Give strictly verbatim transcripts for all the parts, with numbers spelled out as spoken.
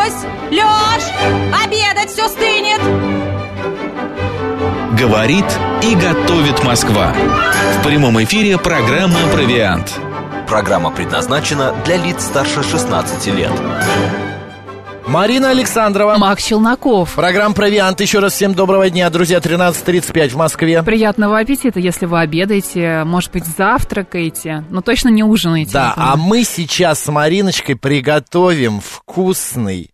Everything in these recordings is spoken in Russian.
Лёсь! Лёш! Обедать все стынет! Говорит и готовит Москва. В прямом эфире программа «Провиант». Программа предназначена для лиц старше шестнадцати лет. Марина Александрова. Макс Челноков. Программа «Провиант». Еще раз всем доброго дня, друзья. тринадцать тридцать пять в Москве. Приятного аппетита, если вы обедаете, может быть, завтракаете, но точно не ужинаете. Да, а мы сейчас с Мариночкой приготовим вкусный,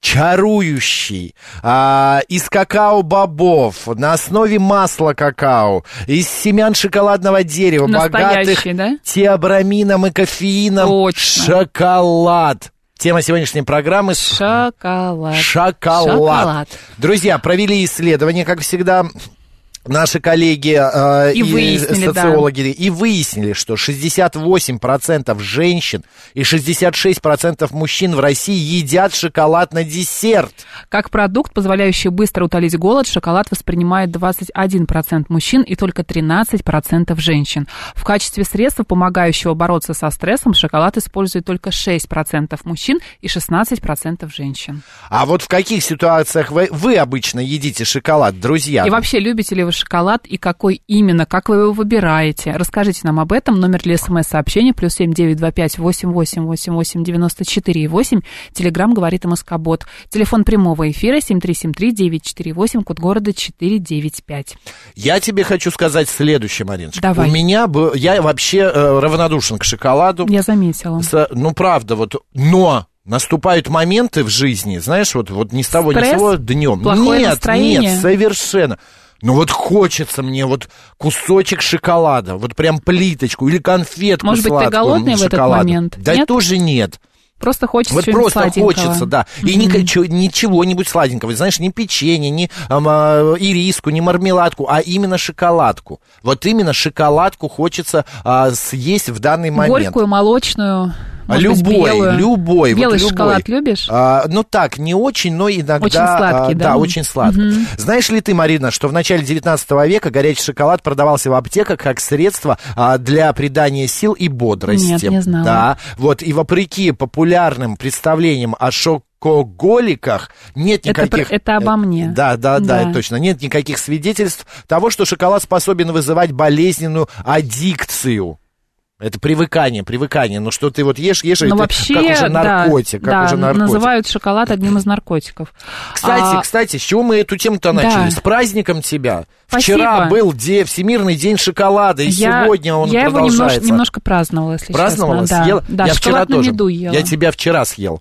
чарующий, а, из какао-бобов, на основе масла какао, из семян шоколадного дерева, богатых да? теобрамином и кофеином. Точно. Шоколад. Тема сегодняшней программы — Шоколад. Шоколад. Шоколад. Друзья, провели исследование, как всегда, наши коллеги э, и, и социологи, да. и выяснили, что шестьдесят восемь процентов женщин и шестьдесят шесть процентов мужчин в России едят шоколад на десерт. Как продукт, позволяющий быстро утолить голод, шоколад воспринимает двадцать один процент мужчин и только тринадцать процентов женщин. В качестве средства, помогающего бороться со стрессом, шоколад использует только шесть процентов мужчин и шестнадцать процентов женщин. А вот в каких ситуациях вы, вы обычно едите шоколад, друзья? И вообще, любите ли вы шоколад и какой именно, как вы его выбираете? Расскажите нам об этом. Номер для смс-сообщения плюс семь девять два пять восемь восемь восемь восемь девяносто четыре восемь. Телеграм «Говорит МСК-бот». Телефон прямого эфира семь три семь три девять четыре восемь, код города четыре девять пять. Я тебе хочу сказать следующее, Мариночка. Давай. У меня, я вообще э, равнодушен к шоколаду. Я заметила. С, ну, правда, вот, но... Наступают моменты в жизни, знаешь, вот, вот ни с того Стресс? ни с того днем. Плохое нет, настроение? Нет, совершенно. Ну вот хочется мне вот кусочек шоколада, вот прям плиточку или конфетку Может быть, сладкую. Ты голодный в этот момент? Да нет? тоже нет. Просто хочется вот чего-нибудь просто сладенького. хочется, да. Mm-hmm. И ничего, ничего-нибудь сладенького. Знаешь, ни печенье, ни а, ириску, ни мармеладку, а именно шоколадку. Вот именно шоколадку хочется а, съесть в данный момент. Горькую, молочную. Может любой, быть, белую. любой. Белый вот шоколад любой. любишь? А, ну так, не очень, но иногда... Очень сладкий, а, да? Да, очень сладкий. Угу. Знаешь ли ты, Марина, что в начале девятнадцатого века горячий шоколад продавался в аптеках как средство а, для придания сил и бодрости? Нет, не знала. Да, вот, и вопреки популярным представлениям о шокоголиках нет никаких... Это, это обо мне. Да, да, да, да, это точно. Нет никаких свидетельств того, что шоколад способен вызывать болезненную аддикцию. Это привыкание, привыкание. Ну, что ты вот ешь, ешь, но и вообще, ты, как уже наркотик. Да, как да, уже наркотик. Называют шоколад одним из наркотиков. Кстати, а... кстати, с чего мы эту тему-то да. начали? С праздником тебя. Спасибо. Вчера был де, Всемирный день шоколада, и я, сегодня он я продолжается. Я его немножко, немножко праздновала, если праздновала, честно. съела? Да, да, я вчера тоже. меду ела. Я тебя вчера съел.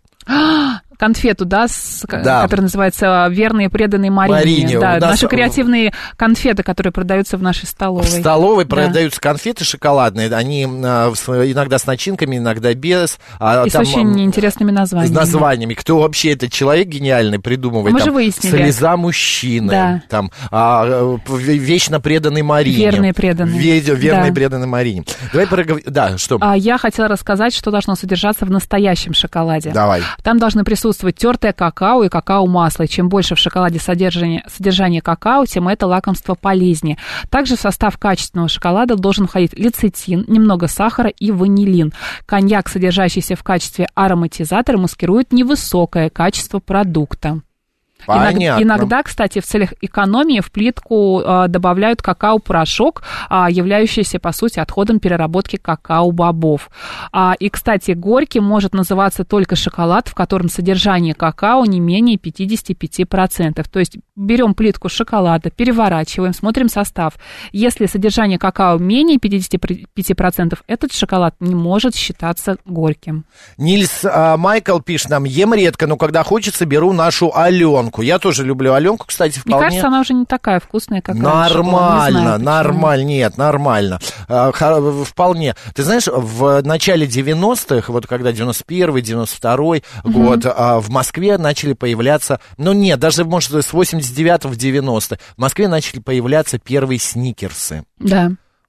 Конфету, да, с, да, которая называется «Верные преданные Марине». Марине. Да, нас... наши креативные конфеты, которые продаются в нашей столовой. В столовой да. продаются конфеты шоколадные. Они а, иногда с начинками, иногда без. А, и там, с очень интересными названиями. С названиями. Кто вообще этот человек гениальный придумывает? Мы там, же выяснили. «Слеза мужчины». Да. Там, а, «Вечно преданный Марине». Верные преданные. Ве- верные да. преданные Марине. Давай проговорим. Да, что? А, я хотела рассказать, что должно содержаться в настоящем шоколаде. Давай. Там должны присутствовать тертое какао и какао-масло. И чем больше в шоколаде содержание, содержание какао, тем это лакомство полезнее. Также в состав качественного шоколада должен входить лецитин, немного сахара и ванилин. Коньяк, содержащийся в качестве ароматизатора, маскирует невысокое качество продукта. Понятно. Иногда, кстати, в целях экономии в плитку э, добавляют какао-порошок, э, являющийся, по сути, отходом переработки какао-бобов. А, и, кстати, горьким может называться только шоколад, в котором содержание какао не менее пятьдесят пять процентов. То есть берем плитку шоколада, переворачиваем, смотрим состав. Если содержание какао менее пятьдесят пять процентов, этот шоколад не может считаться горьким. Нильс а, Майкл пишет нам: ем редко, но когда хочется, беру нашу Аленку. Я тоже люблю Аленку, кстати, вполне. Мне кажется, она уже не такая вкусная, как нормально, раньше. нормально, нет, нормально. А, вполне. Ты знаешь, в начале девяностых, вот когда девяносто первый, девяносто второй угу. год, а, в Москве начали появляться, ну нет, даже, может, с восемьдесят девятого в девяностые, в Москве начали появляться первые сникерсы. Да.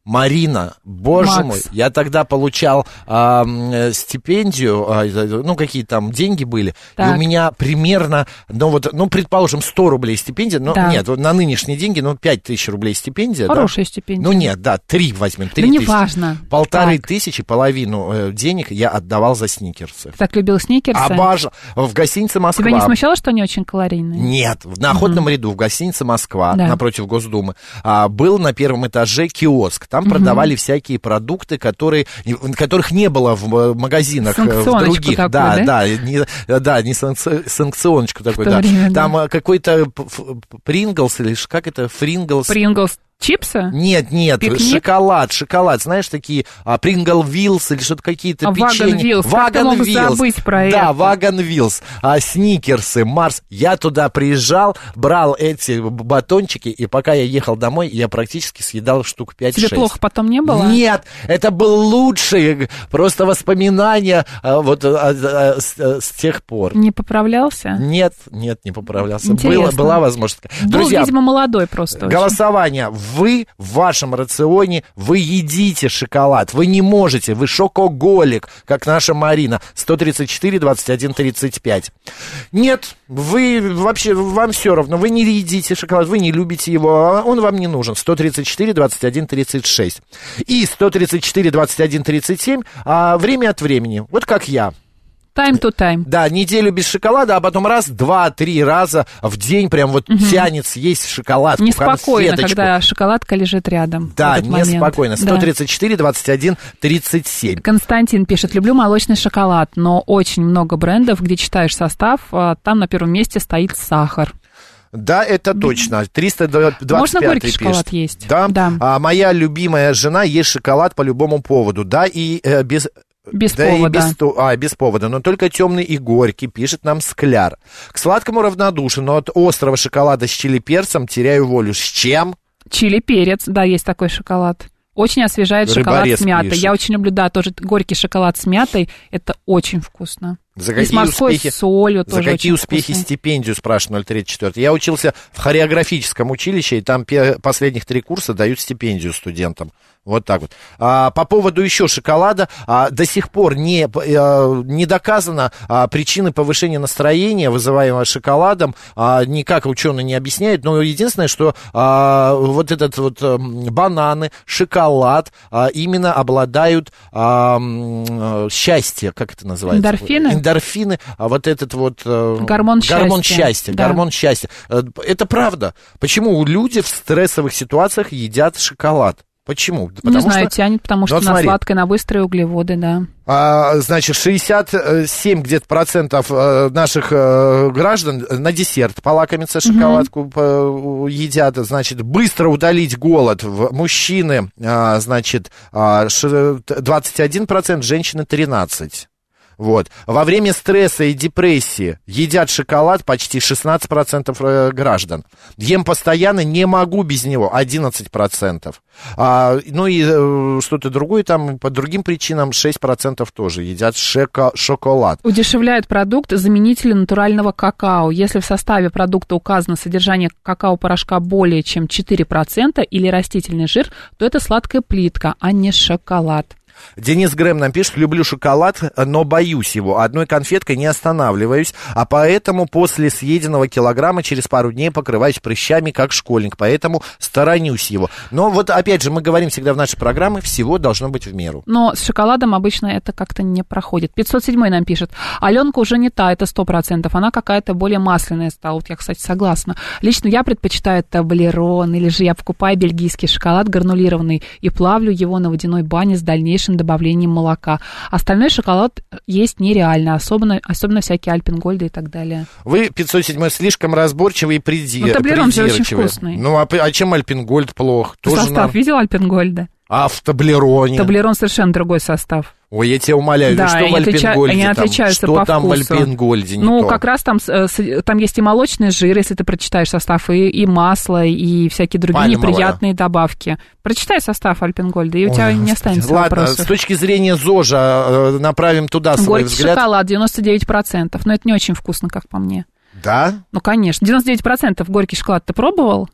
Марина, боже Макс. мой, я тогда получал а, стипендию, а, ну, какие там деньги были, Так. и у меня примерно, ну, вот, ну, предположим, сто рублей стипендия, ну, Да. нет, вот на нынешние деньги, ну, пять тысяч рублей стипендия, Хорошая да? стипендия. Ну, нет, да, три возьмем, три Да тысячи. неважно. Полторы Так. тысячи, половину э, денег я отдавал за сникерсы. Ты так любил сникерсы? Обожал. В гостинице «Москва». Тебя не смущало, что они очень калорийные? Нет, на Охотном ряду в гостинице «Москва», Да. напротив Госдумы, а, был на первом этаже киоск. Там продавали всякие продукты, которые, которых не было в э, магазинах, э, в Санкционочку других. такую, да, да? да, не, да, не санкци- санкционочку такой, то да. время, Там да. э, какой-то п- ф- Принглс, или ш- как это, Фринглс? Принглс чипсы? Нет, нет, Пикник? шоколад, шоколад, знаешь, такие а, Прингл Вилс или что-то какие-то А, печенья. Вагон Вилс, как ты мог забыть про да, это? Вагон Вилс, а, Сникерсы, Марс. Я туда приезжал, брал эти батончики, и пока я ехал домой, я практически съедал штук пять-шесть. Тебе плохо потом не было? Нет, это был лучший, просто воспоминания а, вот а, а, с, а, с тех пор. Не поправлялся? Нет, нет, не поправлялся. Интересно. Была, была возможность. Был, Друзья, видимо, молодой просто очень. голосование. Вы в вашем рационе, вы едите шоколад. Вы не можете, вы шокоголик, как наша Марина. сто тридцать четыре двадцать один тридцать пять. Нет, вы вообще, вам все равно. Вы не едите шоколад, вы не любите его, он вам не нужен. сто тридцать четыре двадцать один тридцать шесть. И сто тридцать четыре двадцать один тридцать семь а, время от времени. Вот как я. Time to time. Да, неделю без шоколада, а потом раз, два, три раза в день прям вот угу. тянет съесть шоколадку, неспокойно, конфеточку. когда шоколадка лежит рядом. Да, в этот неспокойно. момент. сто тридцать четыре двадцать один тридцать семь. Константин пишет: люблю молочный шоколад, но очень много брендов, где читаешь состав, там на первом месте стоит сахар. Да, это точно. триста двадцать пять Можно горький пишет. шоколад есть? Да. Да. А, моя любимая жена ест шоколад по любому поводу. Да, и э, без... Без да повода. И без, а, без повода, но только темный и горький, пишет нам Скляр. К сладкому равнодушен, но от острого шоколада с чили-перцем теряю волю. С чем? Чили-перец, да, есть такой шоколад. Очень освежает шоколад Рыборез с мятой. пишет. Я очень люблю, да, тоже горький шоколад с мятой. Это очень вкусно. За И какие с морской успехи, солью тоже за какие очень успехи вкусно. стипендию, спрашивает ноль тридцать четыре. Я учился в хореографическом училище, и там пе- последних три курса дают стипендию студентам. Вот так вот. А, по поводу еще шоколада, а, до сих пор не, а, не доказано а, причины повышения настроения, вызываемого шоколадом. А, никак ученые не объясняют, но единственное, что а, вот этот вот а, бананы, шоколад а, именно обладают а, м, счастье, как это называется? Эндорфины? Эндорфины, а вот этот вот... а, Гормон гормон счастья. счастья. Да. Гормон счастья. А, это правда. Почему люди в стрессовых ситуациях едят шоколад? Почему? Не знаю, тянет, потому что Вот на смотри. сладкое, на быстрые углеводы, да. А, значит, шестьдесят семь где-то процентов э, наших э, граждан на десерт полакомиться, шоколадку mm-hmm. едят. Значит, быстро удалить голод. В- Мужчины, а, значит, а, ш- двадцать один процент, женщины тринадцать процентов. Вот. Во время стресса и депрессии едят шоколад почти шестнадцать процентов граждан. Ем постоянно, не могу без него, одиннадцать процентов. А, ну и э, что-то другое там, по другим причинам шесть процентов тоже едят шоко- шоколад. Удешевляет продукт заменители натурального какао. Если в составе продукта указано содержание какао-порошка более чем четыре процента или растительный жир, то это сладкая плитка, а не шоколад. Денис Грэм нам пишет: люблю шоколад, но боюсь его. Одной конфеткой не останавливаюсь, а поэтому после съеденного килограмма через пару дней покрываюсь прыщами, как школьник. Поэтому сторонюсь его. Но вот опять же, мы говорим всегда в нашей программе, всего должно быть в меру. Но с шоколадом обычно это как-то не проходит. пятьсот семь нам пишет: Аленка уже не та, это сто процентов. Она какая-то более масляная стала. Вот я, кстати, согласна. Лично я предпочитаю таблерон, или же я покупаю бельгийский шоколад гранулированный и плавлю его на водяной бане с дальнейшим добавлением молока. Остальной шоколад есть нереально, особенно, особенно всякие альпенгольды и так далее. Вы, пятьсот семь, слишком разборчивый и приди... Ну, таблерон же очень придирчивый. вкусный. Ну, а, а чем альпенгольд плох? Тоже Состав нам- видел альпенгольда? А в таблероне? Таблерон совершенно другой состав. Ой, я тебя умоляю, Да, что они в отлича- альпенгольде они там? отличаются Что по там вкусу. в альпенгольде не Ну, то? как раз там, с- с- там есть и молочный жир, если ты прочитаешь состав, и, и масло, и всякие другие Пальмовое. неприятные добавки. Прочитай состав альпенгольда, и у Ой, тебя не Господи. останется Ладно, вопросов. с точки зрения ЗОЖа э, направим туда свой Горький взгляд. шоколад девяносто девять процентов, но это не очень вкусно, как по мне. Да? Ну, конечно, девяносто девять процентов горький шоколад ты пробовал?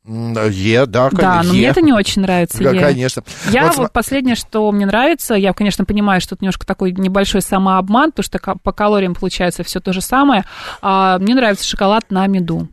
Е, да, конечно. Да, но е. мне это не очень нравится. Да, е. конечно. Я вот, вот последнее, что мне нравится, я, конечно, понимаю, что это немножко такой небольшой самообман, потому что по калориям получается все то же самое. А мне нравится шоколад на меду.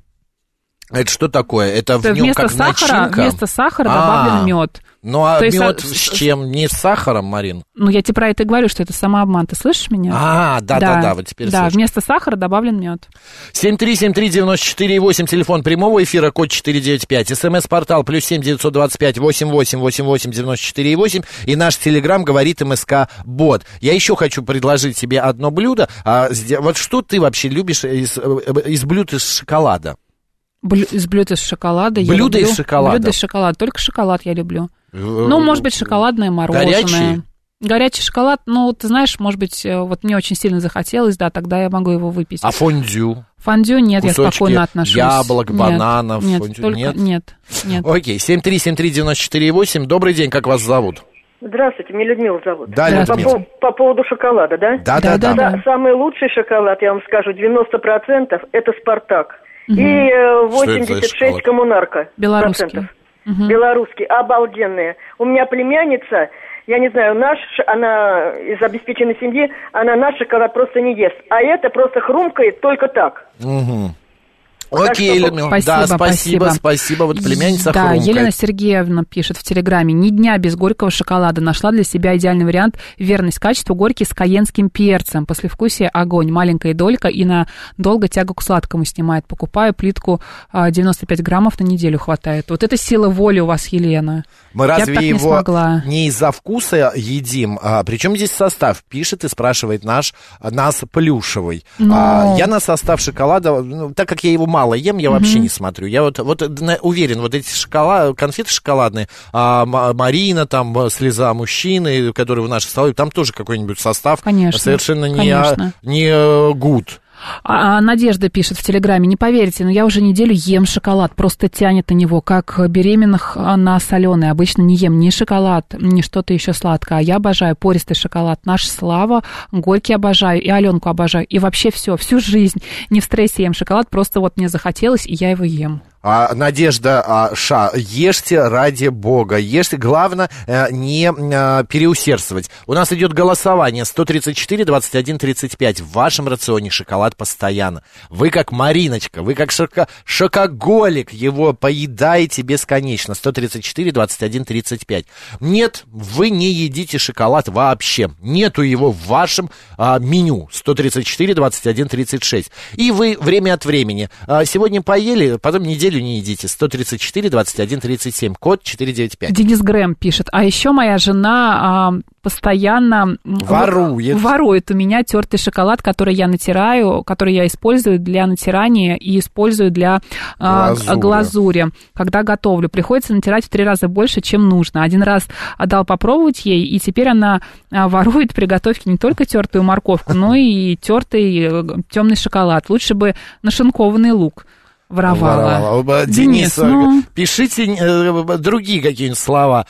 Это что такое? Это, это в нем вместо как сахара, начинка? вместо сахара А-а-а. добавлен мед. Ну, а То мед есть, с чем? Не с сахаром, Марин? Ну, я тебе про это и говорю, что это самообман. Ты слышишь меня? А, да-да-да, вот теперь Да, слышу. вместо сахара добавлен мед. семь три семь три девять четыре восемь, телефон прямого эфира, код четыре девять пять. СМС-портал плюс семь девятьсот двадцать пять восемь восемь восемь восемь девяносто четыре восемь. И наш телеграм говорит МСК-бот. Я еще хочу предложить тебе одно блюдо. А, вот что ты вообще любишь из, из блюд из шоколада? Блю, из блюд из шоколада я Блюдо люблю. из шоколада? Блюдо из шоколада. Только шоколад я люблю. Ну, может быть, шоколадное мороженое. Горячий? Горячий шоколад, ну, ты знаешь, может быть, вот мне очень сильно захотелось, да, тогда я могу его выпить. А фондю? Фондю нет, Кусочки я спокойно отношусь. Яблок, нет, бананов, нет, фондю только, нет? Нет, нет. Окей, семь три семь три девять четыре восемь. Добрый день, как вас зовут? Здравствуйте, меня Людмила зовут. Да, по, Людмила. по, по поводу шоколада, да? Да, да, да. да. Да, самый лучший шоколад, я вам скажу, девяносто процентов это «Спартак». Угу. И э, восемьдесят шесть «Коммунарка». Белорусский. Угу. Белорусский, обалденные. У меня племянница, я не знаю, наш, она из обеспеченной семьи, она наш шоколад просто не ест. А это просто хрумкает только так. Угу. Окей, Людмила. Спасибо, да, спасибо, спасибо. спасибо. Вот племянница Да, хрумкает. Елена Сергеевна пишет в Телеграме. Ни дня без горького шоколада. Нашла для себя идеальный вариант. Верность качеству. Горький с кайенским перцем. Послевкусие огонь. Маленькая долька и на долго тягу к сладкому снимает. Покупаю плитку девяносто пять граммов на неделю хватает. Вот это сила воли у вас, Елена. Мы Я разве так не его смогла. не из-за вкуса едим? А, причем здесь состав? Пишет и спрашивает наш, нас Плюшевый. Но... А, я на состав шоколада, ну, так как я его мало ем, я вообще не смотрю. Я вот, вот уверен, вот эти шоколад, конфеты шоколадные, а, Марина, там, слеза мужчины, которые в нашей столовой, там тоже какой-нибудь состав. Конечно, совершенно не, конечно. не гуд. А Надежда пишет в Телеграме, не поверите, но я уже неделю ем шоколад, просто тянет на него, как беременных на соленый. Обычно не ем ни шоколад, ни что-то еще сладкое. А я обожаю пористый шоколад. Наш Слава, Горький обожаю, и Аленку обожаю. И вообще все, всю жизнь не в стрессе ем шоколад, просто вот мне захотелось, и я его ем. А, Надежда а, Ша, ешьте ради бога, ешьте, главное а, не а, переусердствовать. У нас идет голосование сто тридцать четыре двадцать один тридцать пять. В вашем рационе шоколад постоянно. Вы как Мариночка, вы как шока, шокоголик, его поедаете бесконечно. сто тридцать четыре двадцать один тридцать пять. Нет, вы не едите шоколад вообще. Нету его в вашем а, меню. сто тридцать четыре двадцать один тридцать шесть. И вы время от времени. А, сегодня поели, потом неделю не едите. сто тридцать четыре двадцать один тридцать семь, код четыре девять пять. Денис Грэм пишет, а еще моя жена а, постоянно ворует. ворует у меня тертый шоколад, который я натираю, который я использую для натирания и использую для а, глазури. глазури, когда готовлю. Приходится натирать в три раза больше, чем нужно. Один раз отдал попробовать ей, и теперь она а, ворует при готовке не только тертую морковку, но и тертый темный шоколад. Лучше бы нашинкованный лук воровала. воровала. Денис, Денис, ну... пишите э, другие какие-нибудь слова.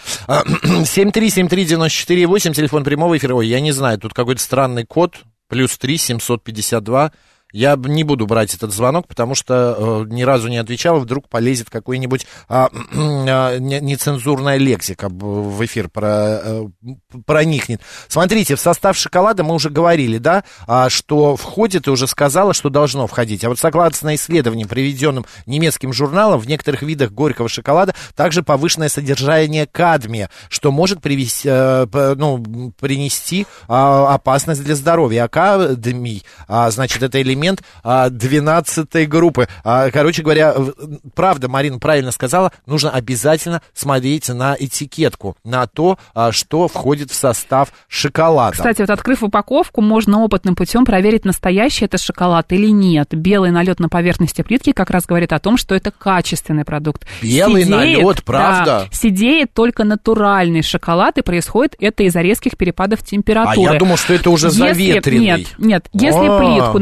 семь три семь три девять четыре восемь, телефон прямого эфира. Ой, я не знаю, тут какой-то странный код. Плюс три семьсот пятьдесят два. Я не буду брать этот звонок, потому что э, ни разу не отвечал, вдруг полезет какой-нибудь э, э, нецензурная лексика в эфир про, э, проникнет. Смотрите, в состав шоколада мы уже говорили, да, э, что входит, и уже сказала, что должно входить. А вот согласно исследованиям, приведенным немецким журналом, в некоторых видах горького шоколада также повышенное содержание кадмия, что может привести, э, ну, принести э, опасность для здоровья. А кадмий, э, значит, это элемент двенадцатой группы. Короче говоря, правда, Марина правильно сказала, нужно обязательно смотреть на этикетку, на то, что входит в состав шоколада. Кстати, вот открыв упаковку, можно опытным путем проверить, настоящий это шоколад или нет. Белый налет на поверхности плитки как раз говорит о том, что это качественный продукт. Белый сидеет, налет, правда? Да, сидеет только натуральный шоколад, и происходит это из-за резких перепадов температуры. А я думал, что это уже если, заветренный. Нет, нет, если А-а-а. плитку, находящуюся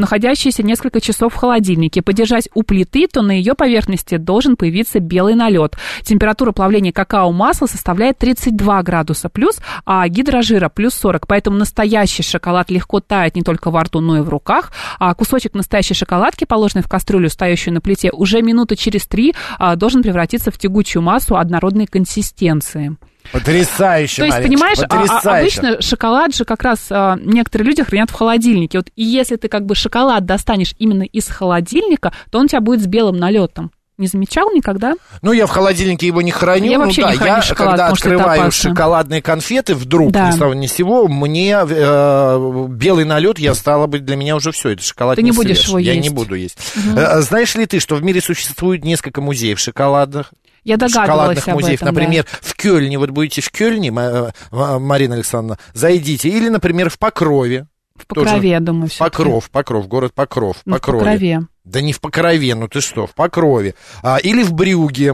находящаяся несколько часов в холодильнике, подержать у плиты, то на ее поверхности должен появиться белый налет. Температура плавления какао-масла составляет тридцать два градуса плюс, а гидрожира плюс сорок. Поэтому настоящий шоколад легко тает не только во рту, но и в руках. А кусочек настоящей шоколадки, положенный в кастрюлю, стоящую на плите, уже минуты через три должен превратиться в тягучую массу однородной консистенции. Потрясающе, То есть, Мариночка, понимаешь, потрясающе. А, обычно шоколад же как раз а, некоторые люди хранят в холодильнике. Вот, и если ты как бы шоколад достанешь именно из холодильника, то он у тебя будет с белым налетом. Не замечал никогда? Ну, я в холодильнике его не храню. Я ну, вообще да, не храню я, шоколад, когда открываю это шоколадные конфеты, вдруг, да. ни с того ни с сего, мне э, белый налет, я стало быть, для меня уже все, это шоколад ты не не будешь съешь. его Я есть. не буду есть. Угу. Э, знаешь ли ты, что в мире существует несколько музеев шоколадных? Я догадывалась шоколадных об музеев. этом, Например, да. в Кёльне, вот будете в Кёльне, Марина Александровна, зайдите. Или, например, в Покрове. В Покрове, я думаю, все. Покров, Покров, город Покров. Ну, Покрове. в Покрове. Да не в Покрове, ну ты что, в Покрове. А, или в Брюгге.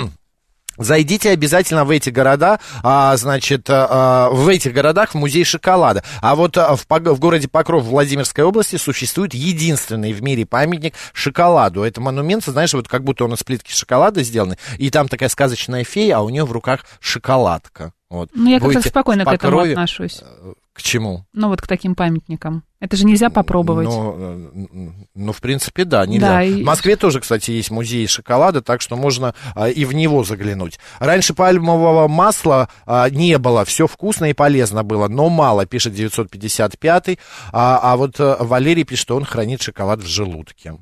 Зайдите обязательно в эти города, а, значит, а, в этих городах в музей шоколада. А вот а, в, в городе Покров Владимирской области существует единственный в мире памятник шоколаду. Это монумент, знаешь, вот как будто он из плитки шоколада сделан, и там такая сказочная фея, а у нее в руках шоколадка. Вот. Ну, я как-то Будете спокойно в к этому Покрове... отношусь. К чему? Ну, вот к таким памятникам. Это же нельзя попробовать. Ну, ну в принципе, да, нельзя. Да, и... В Москве тоже, кстати, есть музей шоколада, так что можно а, и в него заглянуть. Раньше пальмового масла а, не было, все вкусно и полезно было, но мало, пишет девятьсот пятьдесят пятый, а, а вот а, Валерий пишет, что он хранит шоколад в желудке.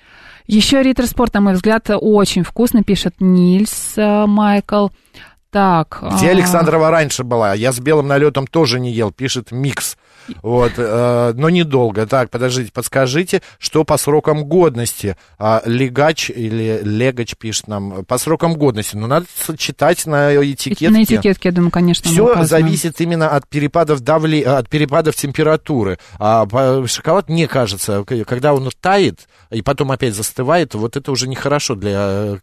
Еще Риттер Спорт, на мой взгляд, очень вкусно, пишет Нильс а, Майкл. Так. Где а... Александрова раньше была? Я с белым налетом тоже не ел, пишет Микс. Вот, э, но недолго. Так, подождите, подскажите, что по срокам годности? А, Легач или Легач пишет нам. По срокам годности. Ну, надо читать на этикетке. На этикетке, я думаю, конечно. Все зависит именно от перепадов давли... от перепадов температуры. А шоколад, мне кажется, когда он тает и потом опять застывает, вот это уже нехорошо для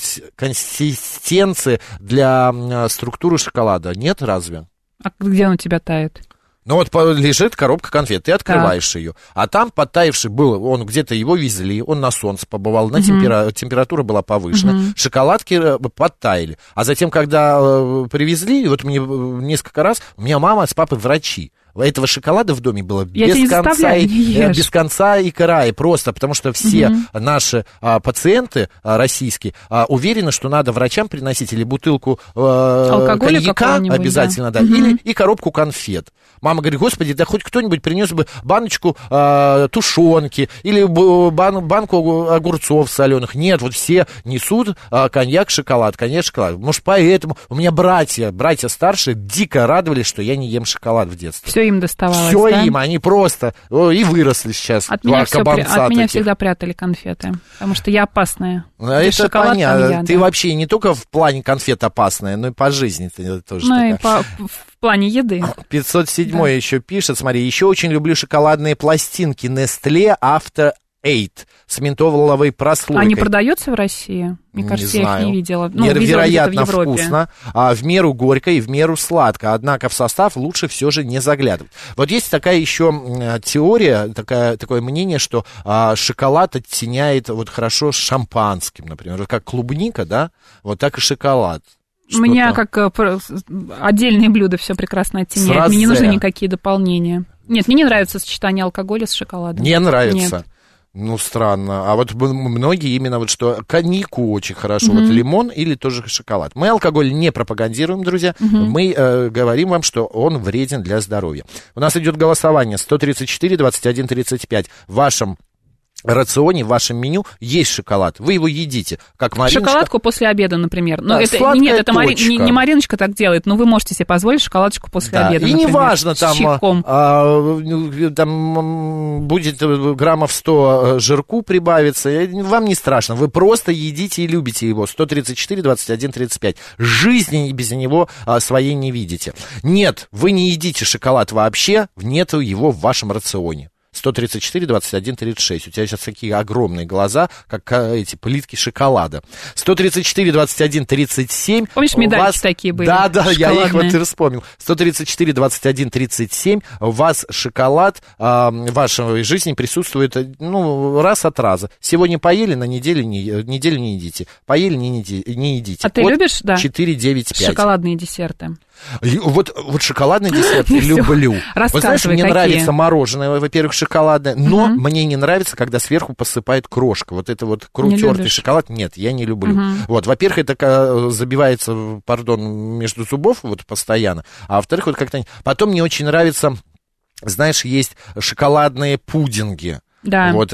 консистенции, для структуры шоколада. Нет, разве? А где он у тебя тает? Ну вот лежит коробка конфет, ты открываешь так. ее, а там подтаявший был, он где-то его везли, он на солнце побывал, на uh-huh. темпера, температура была повышена, uh-huh. шоколадки подтаяли. А затем, когда э, привезли, вот мне несколько раз, у меня мама с папой врачи. Этого шоколада в доме было Я без конца, и, без конца и края, просто потому что все угу. наши а, пациенты а, российские а, уверены, что надо врачам приносить или бутылку а, коньяка обязательно, да, да угу. или и коробку конфет. Мама говорит, господи, да хоть кто-нибудь принес бы баночку а, тушенки или бан, банку огурцов соленых. Нет, вот все несут а, коньяк, шоколад, коньяк, шоколад. Может, поэтому у меня братья, братья старшие дико радовались, что я не ем шоколад в детстве. Все им доставалось, Все да? им, они просто о, и выросли сейчас. От меня, все, от меня всегда прятали конфеты, потому что я опасная. Это понятно. Ты да. вообще не только в плане конфет опасная, но и по жизни ты тоже ну такая. И по, в плане еды. пятьсот седьмой да. еще пишет, смотри, еще очень люблю шоколадные пластинки Nestle After Eight с ментоловой прослойкой. Они продаются в России? Мне кажется, не я знаю. их не видела. Ну, Невероятно видела в вкусно, а, в меру горько и в меру сладко. Однако в состав лучше все же не заглядывать. Вот есть такая еще теория, такая, такое мнение, что а, шоколад оттеняет вот хорошо с шампанским, например. Вот как клубника, да, вот так и шоколад. У меня как отдельные блюда все прекрасно оттеняет. Мне не нужны никакие дополнения. Нет, мне не нравится сочетание алкоголя с шоколадом. Не нравится? Нет. Ну, странно. А вот многие именно вот что коньяку очень хорошо. Mm-hmm. Вот лимон или тоже шоколад. Мы алкоголь не пропагандируем, друзья. Mm-hmm. Мы э, говорим вам, что он вреден для здоровья. У нас идет голосование сто тридцать четыре двадцать один тридцать пять. В вашем рационе, в вашем меню есть шоколад. Вы его едите, как Мариночка. Шоколадку после обеда, например. Но да, это, нет, это Мари, не, не Мариночка так делает, но вы можете себе позволить шоколадочку после да. обеда, и например, неважно, там, а, там будет граммов сто жирку прибавится, вам не страшно. Вы просто едите и любите его. сто тридцать четыре двадцать один тридцать пять. Жизни без него а, своей не видите. Нет, вы не едите шоколад вообще, нету его в вашем рационе. сто тридцать четыре двадцать один тридцать шесть. У тебя сейчас такие огромные глаза, как эти плитки шоколада. сто тридцать четыре двадцать один тридцать семь. Помнишь, медальки вас... такие были? Да, да, я их вот и вспомнил. сто тридцать четыре двадцать один тридцать семь. У вас шоколад э, в вашей жизни присутствует, ну, раз от раза. Сегодня поели, на неделю не, неделю не едите. Поели, не, не едите. А ты вот любишь, да? четыре девять пять. Шоколадные десерты. Вот, вот шоколадный десерт люблю. Вот знаешь, мне какие? Нравится мороженое, во-первых, шоколадное, но угу. мне не нравится, когда сверху посыпает крошка. Вот это вот крутертый шоколад, нет, я не люблю. Угу. Вот, во-первых, это забивается, пардон, между зубов вот постоянно, а во-вторых, вот как-то... Потом мне очень нравится, знаешь, есть шоколадные пудинги. Да. Вот,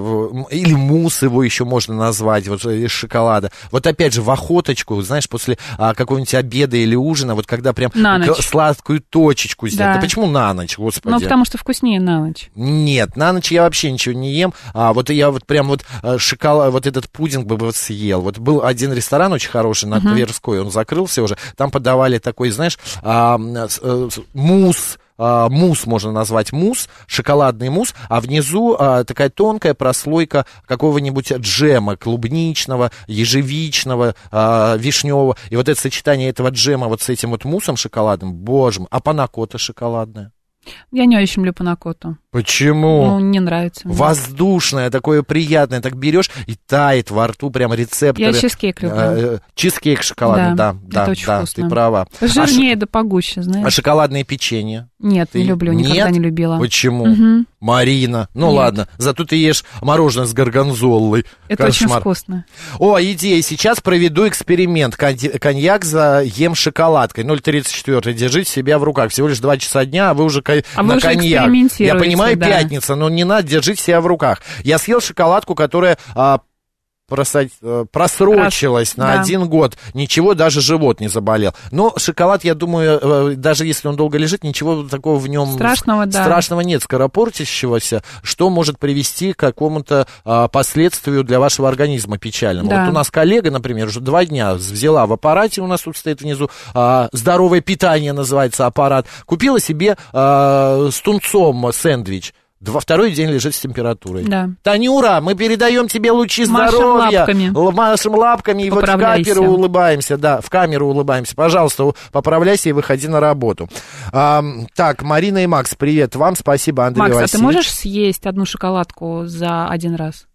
или мусс его еще можно назвать, вот из шоколада. Вот опять же, в охоточку, знаешь, после а, какого-нибудь обеда или ужина, вот когда прям сладкую точечку сделать. Да. Да почему на ночь, господи? Ну, потому что вкуснее на ночь. Нет, на ночь я вообще ничего не ем. А вот я вот прям вот шоколад, вот этот пудинг бы вот съел. Вот был один ресторан очень хороший на uh-huh. Тверской, он закрылся уже. Там подавали такой, знаешь, а, а, мусс. Uh, мусс можно назвать мусс, шоколадный мусс, а внизу uh, такая тонкая прослойка какого-нибудь джема клубничного, ежевичного, uh, вишневого. И вот это сочетание этого джема вот с этим вот муссом шоколадным, боже мой, а панакота шоколадная? Я не очень люблю панакоту. Почему? Ну, не нравится мне. Воздушное, такое приятное. Так берешь и тает во рту прям рецепторы. Я чизкейк люблю. Э, чизкейк шоколадный, да, да, да, да ты права. Жирнее а да погуще, знаешь. А шоколадное печенье? Нет, ты... не люблю, никогда Нет? не любила. Почему? Угу. Марина, ну Нет. ладно, зато ты ешь мороженое с горгонзолой. Это Кошмар. очень вкусно. О, идея, сейчас проведу эксперимент. Коньяк заем шоколадкой. ноль тридцать четыре, держите себя в руках. Всего лишь два часа дня, а вы уже а на вы коньяк. Уже Я понимаю, да. пятница, но не надо, держите себя в руках. Я съел шоколадку, которая... А, Просо... просрочилась Раз, на да. один год, ничего, даже живот не заболел. Но шоколад, я думаю, даже если он долго лежит, ничего такого в нем страшного, да. страшного нет, скоропортящегося, что может привести к какому-то а, последствию для вашего организма печальному. Да. Вот у нас коллега, например, уже два дня взяла в аппарате, у нас тут стоит внизу, а, здоровое питание называется аппарат, купила себе а, с тунцом сэндвич. Два, второй день лежит с температурой. Да. Танюра, мы передаем тебе лучи Машем здоровья. Лапками. Машем лапками. И вот в камеру улыбаемся. Да, в камеру улыбаемся. Пожалуйста, поправляйся и выходи на работу. А, так, Марина и Макс, привет вам. Спасибо, Андрей Макс, Васильевич. а ты можешь съесть одну шоколадку за один раз?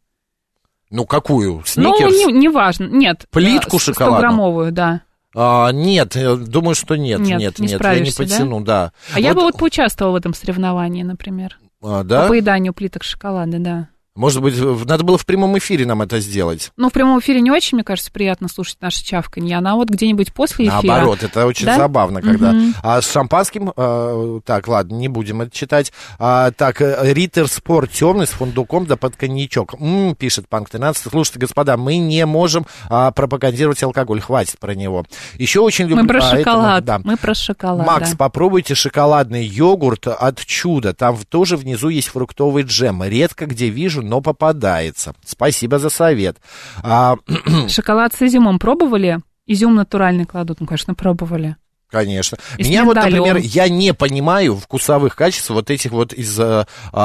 Ну, какую? Сникерс? Ну, не, не важно. Нет. Плитку шоколадную? стограммовую, да. А, нет, думаю, что нет. Нет, нет, не нет я не потяну, да. да. А вот... я бы вот поучаствовала в этом соревновании, например. А, да? По поеданию плиток шоколада, да. Может быть, надо было в прямом эфире нам это сделать. Ну, в прямом эфире не очень, мне кажется, приятно слушать наше чавканье. Она вот где-нибудь после эфира. Наоборот, это очень да? забавно, когда... Угу. А с шампанским... А, так, ладно, не будем это читать. А, так, Риттер Спорт темный с фундуком да под коньячок. М-м, пишет Панк тринадцать. Слушайте, господа, мы не можем а, пропагандировать алкоголь. Хватит про него. Еще очень люблю... Мы про а, шоколад. Это, да. Мы про шоколад, Макс, да. попробуйте шоколадный йогурт от Чуда. Там тоже внизу есть фруктовый джем. Редко где вижу, но попадает. Спасибо за совет. А... Шоколад с изюмом пробовали? Изюм натуральный кладут? Ну, конечно, пробовали. Конечно. И Меня вот, например, я не понимаю вкусовых качеств вот этих вот из... А,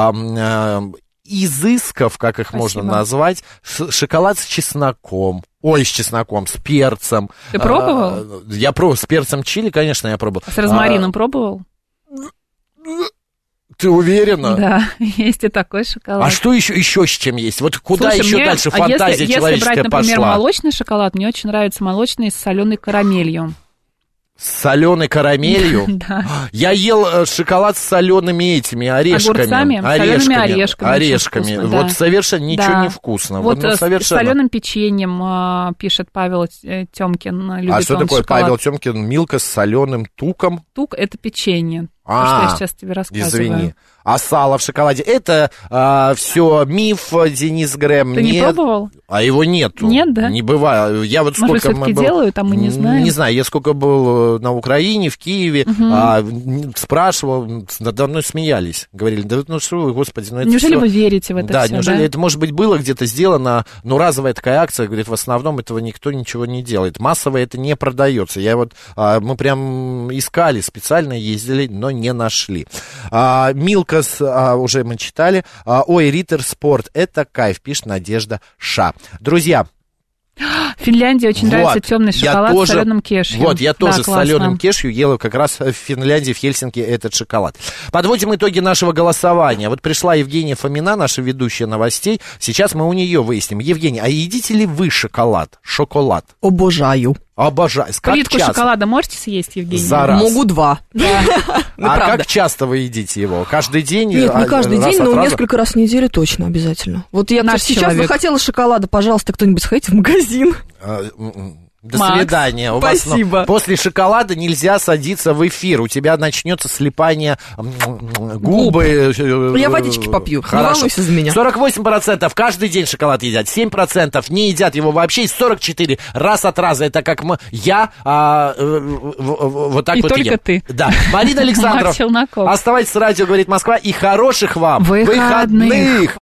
а, изысков, как их Спасибо. Можно назвать, шоколад с чесноком. Ой, с чесноком, с перцем. Ты пробовал? А, я пробовал. С перцем чили, конечно, я пробовал. А с розмарином а... пробовал? Ты уверена? Да, есть и такой шоколад. А что еще, еще с чем есть? Вот куда Слушай, еще мне, дальше а фантазия если, человеческая если брать, например, пошла? молочный шоколад, мне очень нравится молочный с соленой карамелью. С соленой карамелью? Да. Я ел шоколад с солеными этими орешками. Огурцами? Орешками. Солеными орешками. Орешками. Вкусно, вот да. совершенно ничего да. не вкусно. Вот, вот ну, совершенно. с соленым печеньем, пишет Павел Тёмкин. Любит а что такое шоколад. Павел Тёмкин? Милка с соленым туком? Тук — это печенье. А, что я сейчас тебе рассказываю. Извини. А сало в шоколаде, это а, все миф, Денис Грэм. Ты не, не пробовал? А его нету. Нет, да? Не бывает. Я вот Может, сколько все-таки был... делают, а мы не знаем? Не знаю, я сколько был на Украине, в Киеве, угу. а, спрашивал, надо мной смеялись. Говорили, да ну что вы, господи, ну это Неужели всё... вы верите в это да, все, неужели да? это, может быть, было где-то сделано, но разовая такая акция, говорит, в основном этого никто ничего не делает. Массово это не продается. Я вот, а, мы прям искали, специально ездили, но не нашли. А, Милкас, а, уже мы читали. А, ой, Риттер Спорт, это кайф, пишет Надежда Ша. Друзья, В Финляндии очень вот, нравится темный шоколад тоже, с соленым кешью. Вот, я тоже да, с соленым кешью ел как раз в Финляндии, в Хельсинки этот шоколад. Подводим итоги нашего голосования. Вот пришла Евгения Фомина, наша ведущая новостей. Сейчас мы у нее выясним. Евгения, а едите ли вы шоколад? Шоколад? Обожаю. Обожаю. Как Плитку часто? шоколада можете съесть, Евгения? За раз. Могу два. А как часто вы едите его? Каждый день? Нет, не каждый день, но несколько раз в неделю точно, обязательно. Вот я сейчас захотела шоколада, пожалуйста, кто-нибудь сходите в магазин. До Макс, свидания. У спасибо. Вас, ну, после шоколада нельзя садиться в эфир. У тебя начнется слипание губы. Губ. Я водички попью. Хорошо. Не волнуйся за меня. сорок восемь процентов каждый день шоколад едят. семь процентов не едят его вообще. И сорок четыре процента раз от раза. Это как мы, я а, вот так и вот только ем. ты. Да. Марина Александров. Оставайтесь с радио, говорит Москва. И хороших вам выходных. выходных.